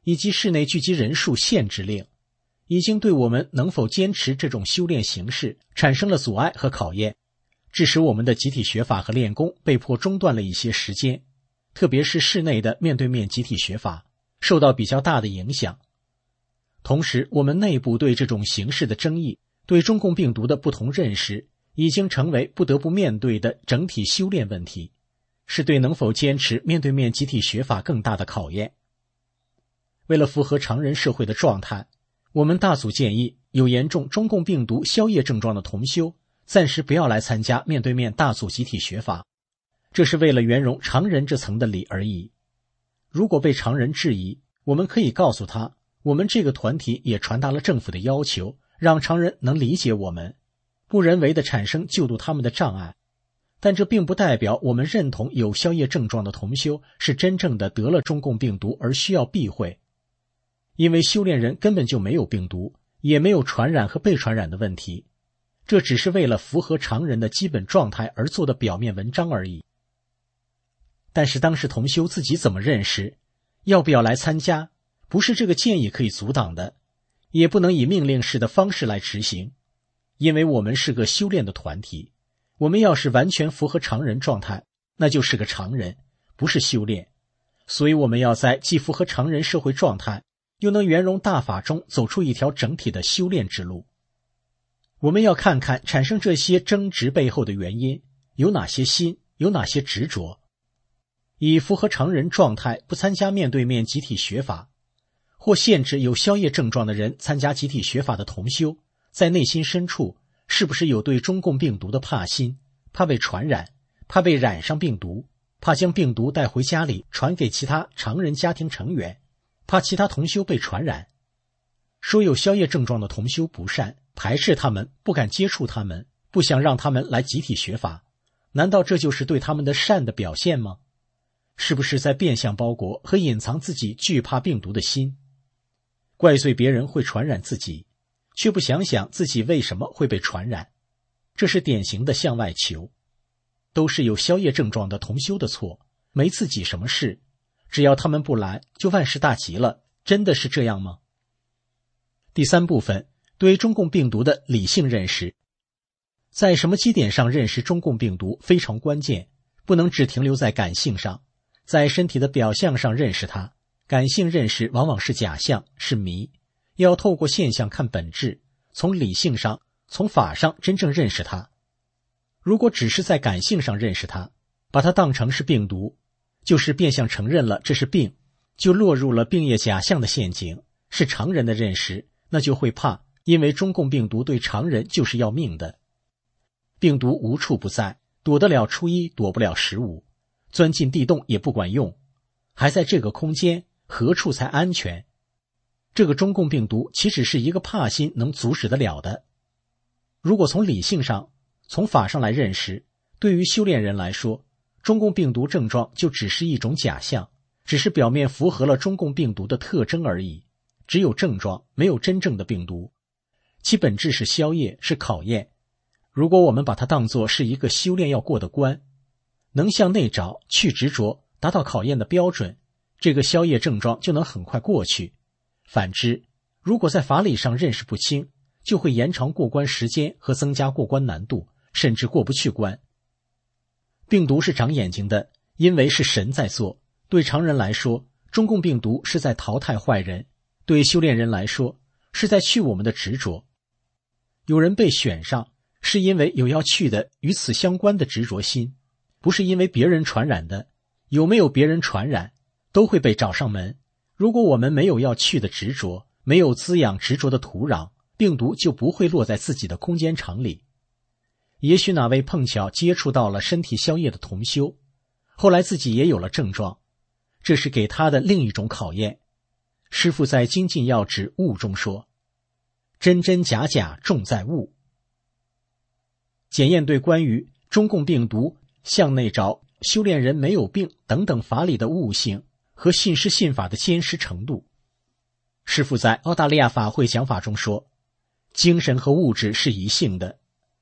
以及室内聚集人数限制令，已经对我们能否坚持这种修炼形式产生了阻碍和考验，致使我们的集体学法和练功被迫中断了一些时间，特别是室内的面对面集体学法受到比较大的影响。同时，我们内部对这种形式的争议，对中共病毒的不同认识，已经成为不得不面对的整体修炼问题，是对能否坚持面对面集体学法更大的考验。为了符合常人社会的状态，我们大组建议有严重中共病毒宵夜症状的同修暂时不要来参加面对面大组集体学法，这是为了圆融常人这层的理而已。如果被常人质疑，我们可以告诉他，我们这个团体也传达了政府的要求，让常人能理解我们，不人为地产生救度他们的障碍。但这并不代表我们认同有宵夜症状的同修是真正的得了中共病毒而需要避讳，因为修炼人根本就没有病毒，也没有传染和被传染的问题，这只是为了符合常人的基本状态而做的表面文章而已。但是当时同修自己怎么认识，要不要来参加，不是这个建议可以阻挡的，也不能以命令式的方式来执行，因为我们是个修炼的团体，我们要是完全符合常人状态，那就是个常人，不是修炼。所以我们要在既符合常人社会状态，又能圆融大法中走出一条整体的修炼之路。我们要看看产生这些争执背后的原因，有哪些心，有哪些执着。以符合常人状态不参加面对面集体学法，或限制有宵夜症状的人参加集体学法的同修，在内心深处是不是有对中共病毒的怕心，怕被传染，怕被染上病毒，怕将病毒带回家里传给其他常人家庭成员，怕其他同修被传染。说有宵夜症状的同修不善，排斥他们，不敢接触他们，不想让他们来集体学法，难道这就是对他们的善的表现吗？是不是在变相包裹和隐藏自己惧怕病毒的心？怪罪别人会传染自己，却不想想自己为什么会被传染，这是典型的向外求。都是有宵夜症状的同修的错，没自己什么事，只要他们不来，就万事大吉了，真的是这样吗？第三部分，对中共病毒的理性认识。在什么基点上认识中共病毒非常关键，不能只停留在感性上，在身体的表象上认识它，感性认识往往是假象，是谜，要透过现象看本质，从理性上，从法上真正认识它。如果只是在感性上认识它，把它当成是病毒，就是变相承认了这是病，就落入了病业假象的陷阱，是常人的认识，那就会怕，因为中共病毒对常人就是要命的。病毒无处不在，躲得了初一，躲不了十五，钻进地洞也不管用，还在这个空间，何处才安全？这个中共病毒岂止是一个怕心能阻止得了的？如果从理性上，从法上来认识，对于修炼人来说，中共病毒症状就只是一种假象，只是表面符合了中共病毒的特征而已，只有症状，没有真正的病毒，其本质是宵夜，是考验。如果我们把它当作是一个修炼要过的关，能向内找，去执着，达到考验的标准，这个宵夜症状就能很快过去。反之，如果在法理上认识不清，就会延长过关时间和增加过关难度，甚至过不去关。病毒是长眼睛的，因为是神在做。对常人来说，中共病毒是在淘汰坏人，对修炼人来说，是在去我们的执着。有人被选上，是因为有要去的与此相关的执着心，不是因为别人传染的。有没有别人传染，都会被找上门。如果我们没有要去的执着，没有滋养执着的土壤，病毒就不会落在自己的空间场里。也许哪位碰巧接触到了身体宵夜的同修，后来自己也有了症状，这是给他的另一种考验。师父在精进要旨悟中说，真真假假重在悟。检验对关于中共病毒向内找、修炼人没有病等等法理的悟性和信师信法的坚实程度。师父在澳大利亚法会讲法中说，精神和物质是一性的，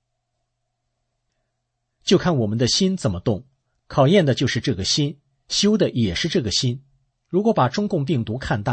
就看我们的心怎么动，考验的就是这个心，修的也是这个心。如果把中共病毒看大，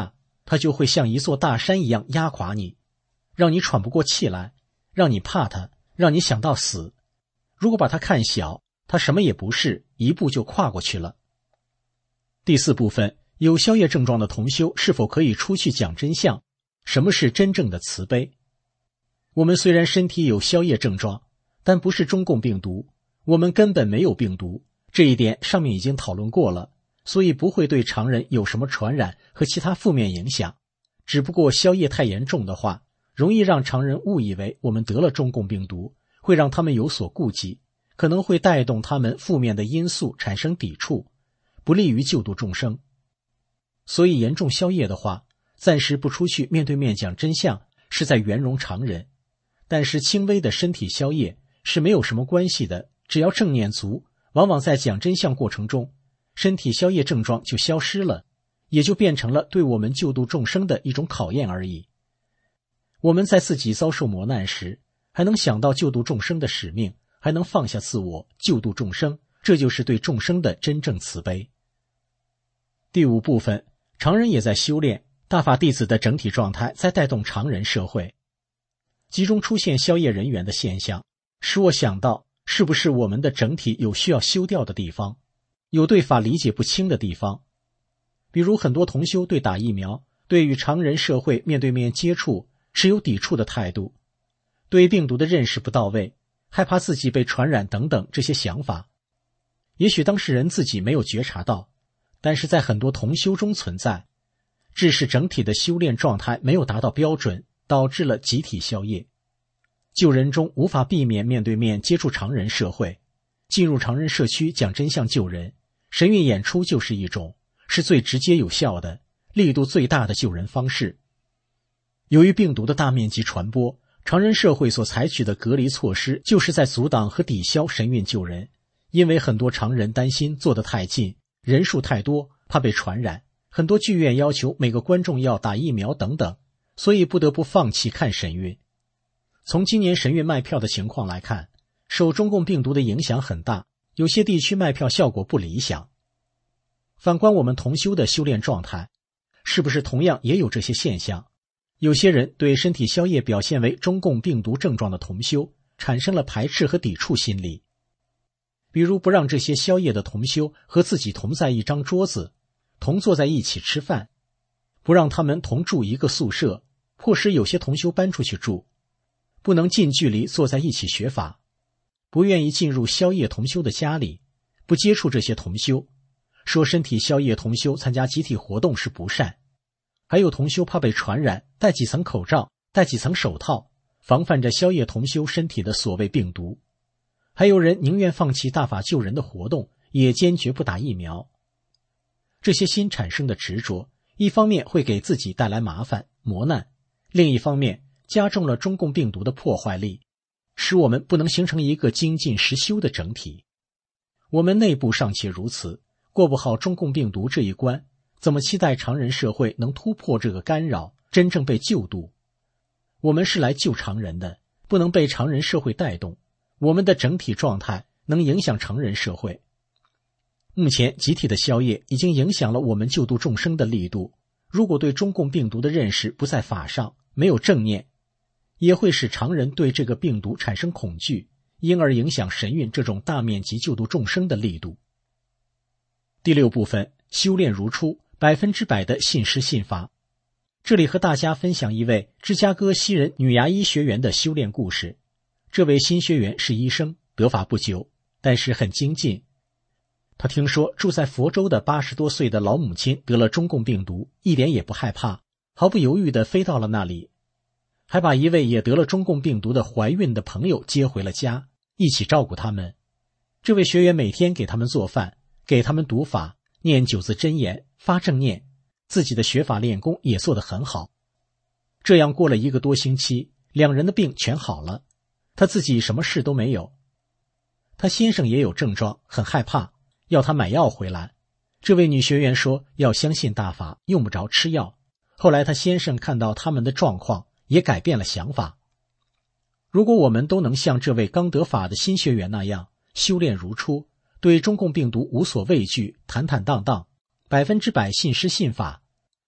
它就会像一座大山一样压垮你，让你喘不过气来，让你怕它，让你想到死。如果把它看小，它什么也不是，一步就跨过去了。第四部分，有宵夜症状的同修是否可以出去讲真相？什么是真正的慈悲？我们虽然身体有宵夜症状，但不是中共病毒，我们根本没有病毒，这一点上面已经讨论过了，所以不会对常人有什么传染和其他负面影响。只不过宵夜太严重的话，容易让常人误以为我们得了中共病毒，会让他们有所顾忌，可能会带动他们负面的因素产生抵触，不利于救度众生。所以严重宵夜的话，暂时不出去面对面讲真相，是在圆融常人。但是轻微的身体宵夜是没有什么关系的，只要正念足，往往在讲真相过程中，身体宵夜症状就消失了，也就变成了对我们救度众生的一种考验而已。我们在自己遭受磨难时，还能想到救度众生的使命，还能放下自我，救度众生，这就是对众生的真正慈悲。第五部分，常人也在修炼，大法弟子的整体状态在带动常人社会。集中出现宵夜人员的现象，使我想到，是不是我们的整体有需要修掉的地方，有对法理解不清的地方。比如很多同修对打疫苗，对与常人社会面对面接触持有抵触的态度，对病毒的认识不到位，害怕自己被传染等等这些想法。也许当事人自己没有觉察到，但是在很多同修中存在，致使整体的修炼状态没有达到标准，导致了集体宵夜。救人中无法避免面对面接触常人社会，进入常人社区讲真相救人，神韵演出就是一种，是最直接有效的、力度最大的救人方式。由于病毒的大面积传播，常人社会所采取的隔离措施就是在阻挡和抵消神韵救人。因为很多常人担心坐得太近，人数太多，怕被传染，很多剧院要求每个观众要打疫苗等等，所以不得不放弃看神韵。从今年神韵卖票的情况来看，受中共病毒的影响很大，有些地区卖票效果不理想。反观我们同修的修炼状态，是不是同样也有这些现象？有些人对身体宵夜表现为中共病毒症状的同修产生了排斥和抵触心理，比如不让这些宵夜的同修和自己同在一张桌子，同坐在一起吃饭，不让他们同住一个宿舍，迫使有些同修搬出去住，不能近距离坐在一起学法，不愿意进入宵夜同修的家里，不接触这些同修，说身体宵夜同修参加集体活动是不善。还有同修怕被传染，戴几层口罩，戴几层手套，防范着宵夜同修身体的所谓病毒。还有人宁愿放弃大法救人的活动，也坚决不打疫苗。这些新产生的执着，一方面会给自己带来麻烦磨难，另一方面加重了中共病毒的破坏力，使我们不能形成一个精进实修的整体。我们内部尚且如此，过不好中共病毒这一关，怎么期待常人社会能突破这个干扰，真正被救度？我们是来救常人的，不能被常人社会带动，我们的整体状态能影响常人社会。目前集体的宵夜已经影响了我们救度众生的力度，如果对中共病毒的认识不在法上，没有正念，也会使常人对这个病毒产生恐惧，因而影响神韵这种大面积救度众生的力度。第六部分，修炼如初，百分之百的信师信法。这里和大家分享一位芝加哥西人女牙医学员的修炼故事。这位新学员是医生，得法不久，但是很精进。他听说住在佛州的八十多岁的老母亲得了中共病毒，一点也不害怕，毫不犹豫地飞到了那里，还把一位也得了中共病毒的怀孕的朋友接回了家，一起照顾他们。这位学员每天给他们做饭，给他们读法，念九字真言，发正念，自己的学法练功也做得很好。这样过了一个多星期，两人的病全好了，他自己什么事都没有。他先生也有症状，很害怕，要他买药回来。这位女学员说要相信大法，用不着吃药。后来他先生看到他们的状况，也改变了想法。如果我们都能像这位刚得法的新学员那样修炼如初，对中共病毒无所畏惧，坦坦荡荡，百分之百信师信法，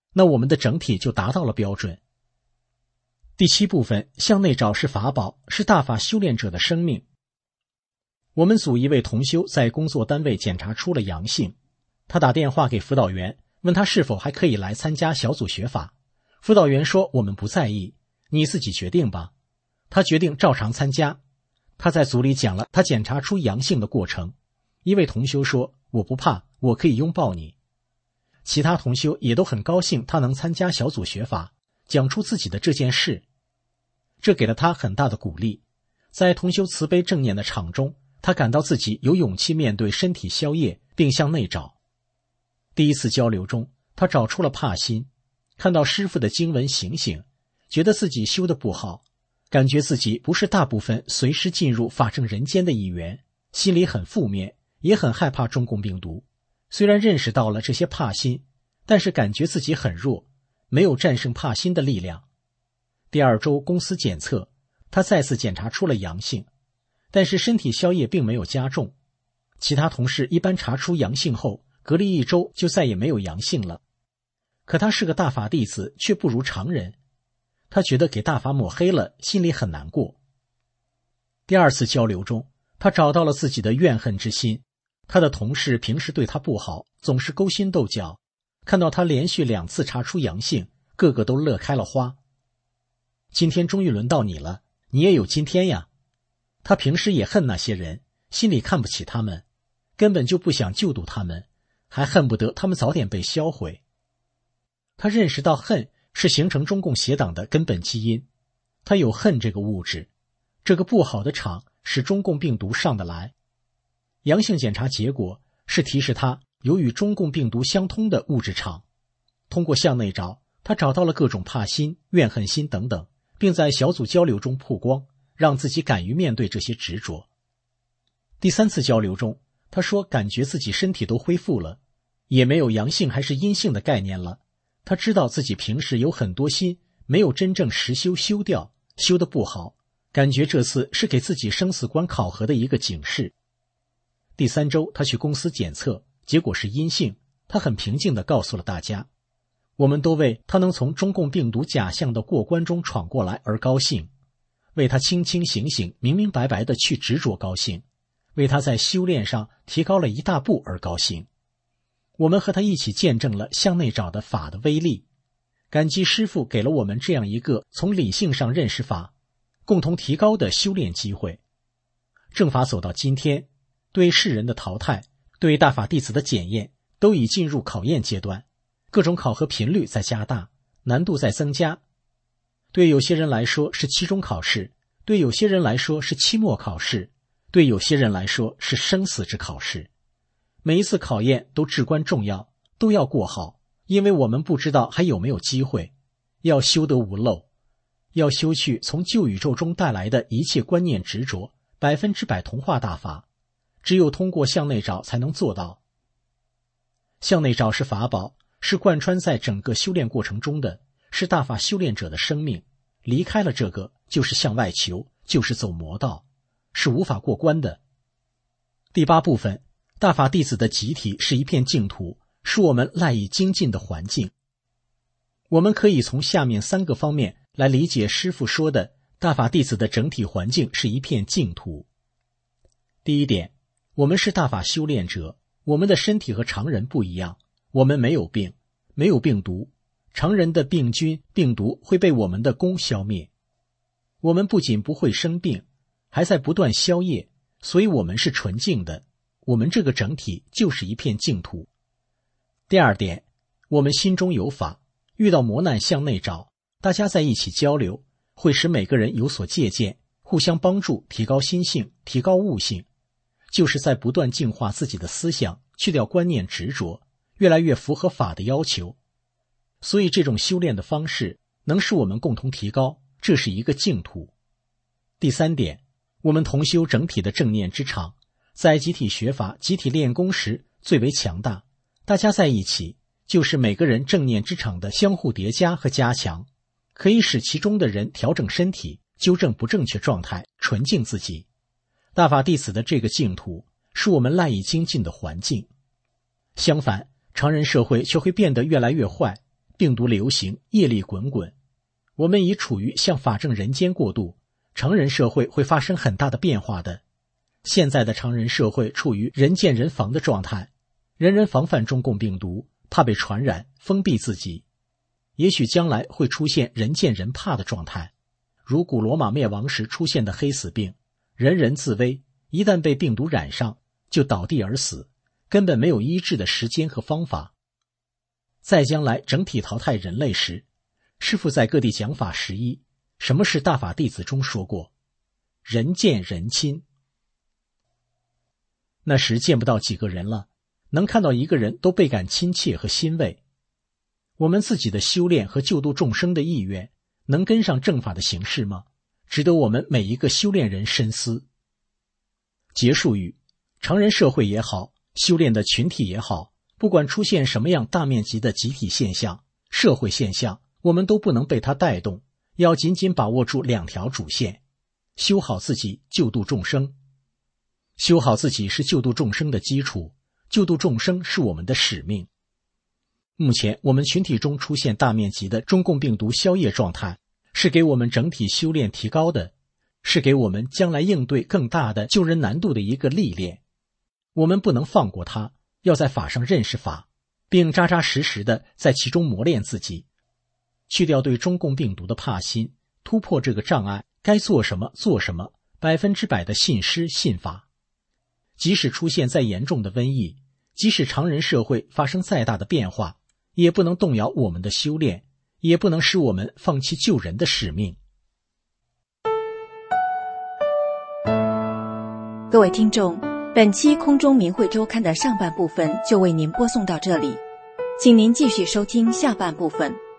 那我们的整体就达到了标准。第七部分，向内找是法宝，是大法修炼者的生命。我们组一位同修在工作单位检查出了阳性，他打电话给辅导员，问他是否还可以来参加小组学法。辅导员说，我们不在意，你自己决定吧。他决定照常参加。他在组里讲了他检查出阳性的过程。一位同修说，我不怕，我可以拥抱你。其他同修也都很高兴他能参加小组学法，讲出自己的这件事。这给了他很大的鼓励。在同修慈悲正念的场中，他感到自己有勇气面对身体消业，并向内找。第一次交流中，他找出了怕心，看到师父的经文醒醒，觉得自己修得不好，感觉自己不是大部分随时进入法正人间的一员，心里很负面，也很害怕中共病毒。虽然认识到了这些怕心，但是感觉自己很弱，没有战胜怕心的力量。第二周公司检测，他再次检查出了阳性，但是身体消业并没有加重。其他同事一般查出阳性后，隔离一周就再也没有阳性了。可他是个大法弟子，却不如常人。他觉得给大法抹黑了，心里很难过。第二次交流中，他找到了自己的怨恨之心。他的同事平时对他不好，总是勾心斗角，看到他连续两次查出阳性，个个都乐开了花。今天终于轮到你了，你也有今天呀。他平时也恨那些人，心里看不起他们，根本就不想救度他们，还恨不得他们早点被销毁。他认识到恨是形成中共邪党的根本基因，他有恨这个物质，这个不好的场使中共病毒上得来。阳性检查结果是提示他有与中共病毒相通的物质场。通过向内找，他找到了各种怕心、怨恨心等等，并在小组交流中曝光，让自己敢于面对这些执着。第三次交流中，他说感觉自己身体都恢复了，也没有阳性还是阴性的概念了。他知道自己平时有很多心没有真正实修修掉，修得不好，感觉这次是给自己生死观考核的一个警示。第三周他去公司检测，结果是阴性。他很平静地告诉了大家，我们都为他能从中共病毒假象的过关中闯过来而高兴，为他清清醒醒、明明白白地去执着高兴，为他在修炼上提高了一大步而高兴。我们和他一起见证了向内找的法的威力，感激师父给了我们这样一个从理性上认识法、共同提高的修炼机会。正法走到今天，对世人的淘汰，对大法弟子的检验，都已进入考验阶段，各种考核频率在加大，难度在增加。对有些人来说是期中考试，对有些人来说是期末考试，对有些人来说是生死之考试。每一次考验都至关重要，都要过好，因为我们不知道还有没有机会。要修得无漏，要修去从旧宇宙中带来的一切观念执着，百分之百同化大法。只有通过向内找才能做到。向内找是法宝，是贯穿在整个修炼过程中的，是大法修炼者的生命。离开了这个，就是向外求，就是走魔道，是无法过关的。第八部分，大法弟子的集体是一片净土，是我们赖以精进的环境。我们可以从下面三个方面来理解师父说的大法弟子的整体环境是一片净土。第一点，我们是大法修炼者，我们的身体和常人不一样，我们没有病，没有病毒，常人的病菌、病毒会被我们的功消灭。我们不仅不会生病，还在不断消业，所以我们是纯净的，我们这个整体就是一片净土。第二点，我们心中有法，遇到磨难向内找，大家在一起交流，会使每个人有所借鉴，互相帮助，提高心性，提高悟性，就是在不断净化自己的思想，去掉观念执着，越来越符合法的要求。所以这种修炼的方式能使我们共同提高，这是一个净土。第三点，我们同修整体的正念之场，在集体学法、集体练功时最为强大，大家在一起就是每个人正念之场的相互叠加和加强，可以使其中的人调整身体，纠正不正确状态，纯净自己。大法弟子的这个净土是我们赖以精进的环境。相反，常人社会却会变得越来越坏， 病毒流行，业力滚滚，我们已处于向法正人间过渡，成人社会会发生很大的变化的。现在的成人社会处于人见人防的状态，人人防范中共病毒，怕被传染，封闭自己。也许将来会出现人见人怕的状态，如古罗马灭亡时出现的黑死病，人人自危，一旦被病毒染上，就倒地而死，根本没有医治的时间和方法。在将来整体淘汰人类时，师父在各地讲法十一，什么是大法弟子中说过，人见人亲。那时见不到几个人了，能看到一个人都倍感亲切和欣慰。我们自己的修炼和救度众生的意愿，能跟上正法的形式吗？值得我们每一个修炼人深思。结束语：成人社会也好，修炼的群体也好，不管出现什么样大面积的集体现象、社会现象，我们都不能被它带动，要紧紧把握住两条主线：修好自己，救度众生。修好自己是救度众生的基础，救度众生是我们的使命。目前我们群体中出现大面积的中共病毒消业状态，是给我们整体修炼提高的，是给我们将来应对更大的救人难度的一个历练。我们不能放过它，要在法上认识法，并扎扎实实的在其中磨练自己，去掉对中共病毒的怕心，突破这个障碍，该做什么做什么，百分之百的信师信法。即使出现再严重的瘟疫，即使常人社会发生再大的变化，也不能动摇我们的修炼，也不能使我们放弃救人的使命。 各位听众，本期空中明慧周刊的上半部分就为您播送到这里，请您继续收听下半部分。